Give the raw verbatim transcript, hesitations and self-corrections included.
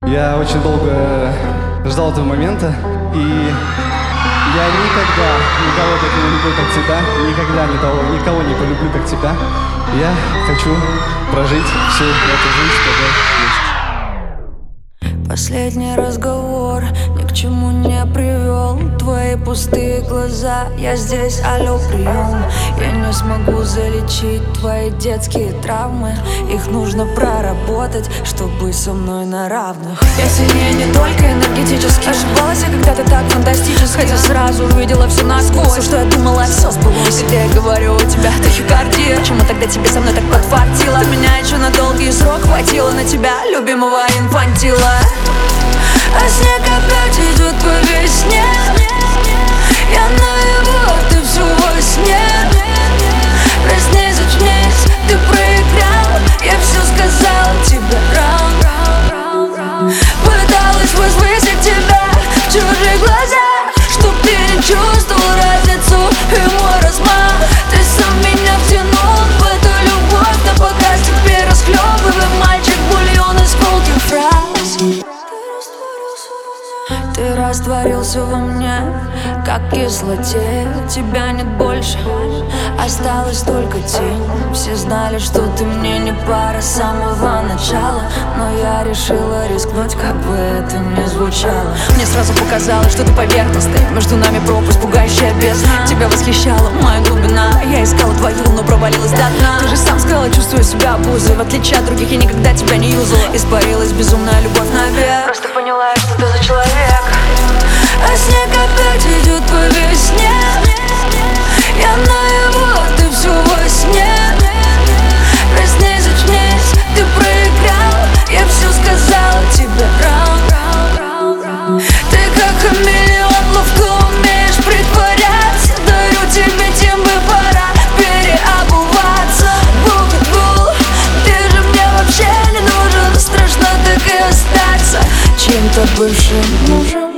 Я очень долго ждал этого момента, и я никогда никого так не люблю, как тебя, никогда никого, никого не полюблю, как тебя. Я хочу прожить всю эту жизнь с тобой вместе. Последний разговор ни к чему не привел. Твои пустые глаза, я здесь, алло, прием. Я не смогу залечить твои детские травмы. Их нужно проработать, чтобы со мной на равных. Я сильнее не только энергетически. Ошибалась я когда-то так фантастически, хотя сразу увидела все насквозь. Все, что я думала, все сбылось. Когда я говорю, у тебя тахикардия, почему тогда тебе со мной так подфартило? Ты меня еще на долгий срок хватило на тебя, любимого инфантила. А снег опять идет по весне. Я наяву, а ты все во сне. Проснись, очнись, ты проиграл. Я все сказал тебе раунд. Пыталась возвысить тебя в чужих глазах, чтоб ты не чувствовал разницу и мой размах. Ты сам меня втянул в эту любовь, но пока теперь расхлебывай, мальчик, бульон из колких фраз. Ты растворился во мне, как кислоте. Тебя нет больше, осталась только тень. Все знали, что ты мне не пара с самого начала, но я решила рискнуть, как бы это ни звучало. Мне сразу показалось, что ты поверхностный, между нами пропасть, пугающая бездна. Тебя восхищала моя глубина, я искала твою, но провалилась до дна. Ты же сам сказала, чувствую себя обузой. В отличие от других, я никогда тебя не юзала. Испарилась безумная любовь навек. Просто поняла, что ты за человек. А снег опять идет по весне. Я наяву, а ты все во сне. Проснись, очнись, ты проиграл. Я все сказала тебе раунд. Ты как хамелеон, ловко умеешь притворяться. Дарю тебе тембы, пора переобуваться. Букетбул, ты же мне вообще не нужен. Страшно так и остаться чьим-то бывшим мужем.